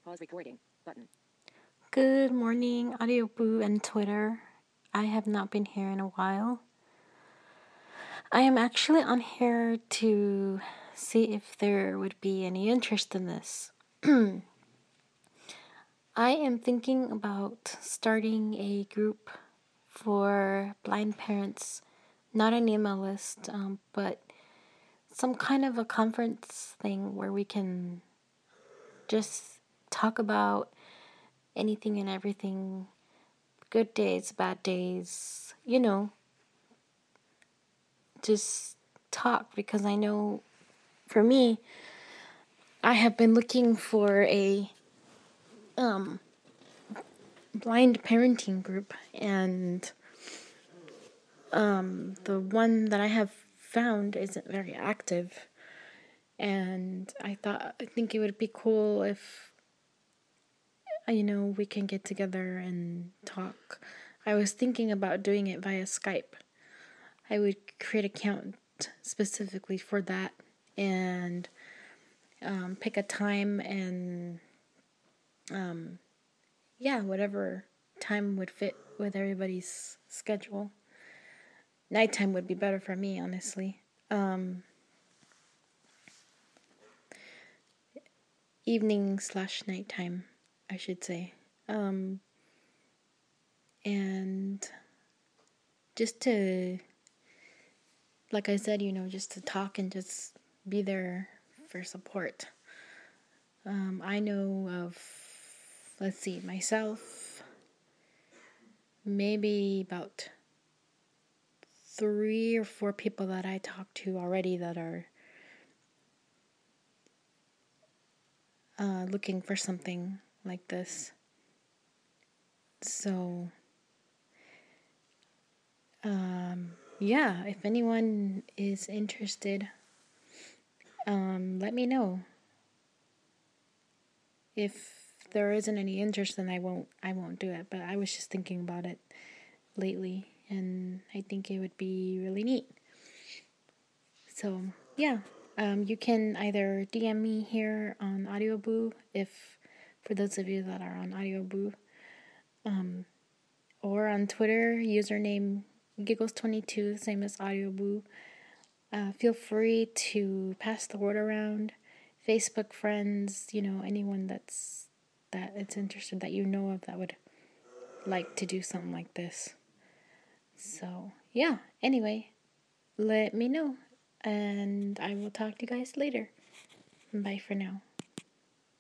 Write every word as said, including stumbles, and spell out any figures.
Pause recording button. Good morning, Audioboo and Twitter. I have not been here in a while. I am actually on here to see if there would be any interest in this. I am thinking about starting a group for blind parents, not an email list, um, but some kind of a conference thing where we can just talk about anything and everything, good days, bad days, you know, just talk, because I know for me, I have been looking for a um, blind parenting group, and um, the one that I have found isn't very active. And I thought, I think it would be cool if, you know, we can get together and talk. I was thinking about doing it via Skype. I would create an account specifically for that and um, pick a time and um, yeah, whatever time would fit with everybody's schedule. Nighttime would be better for me, honestly. Um, evening slash nighttime, I should say. Um, and just to, like I said, you know, just to talk and just be there for support. Um, I know of, let's see, myself, maybe about three or four people that I talked to already that are uh, looking for something like this. So, um, yeah, if anyone is interested, um, let me know. If there isn't any interest, then I won't. I won't do it. But I was just thinking about it lately, and I think it would be really neat. So, yeah, um, you can either D M me here on Audioboo, if for those of you that are on Audioboo, um, or on Twitter, username giggles twenty-two, same as Audioboo. Uh, feel free to pass the word around. Facebook friends, you know, anyone that's that it's interested, that you know of, that would like to do something like this. So, yeah, anyway, let me know, and I will talk to you guys later. Bye for now.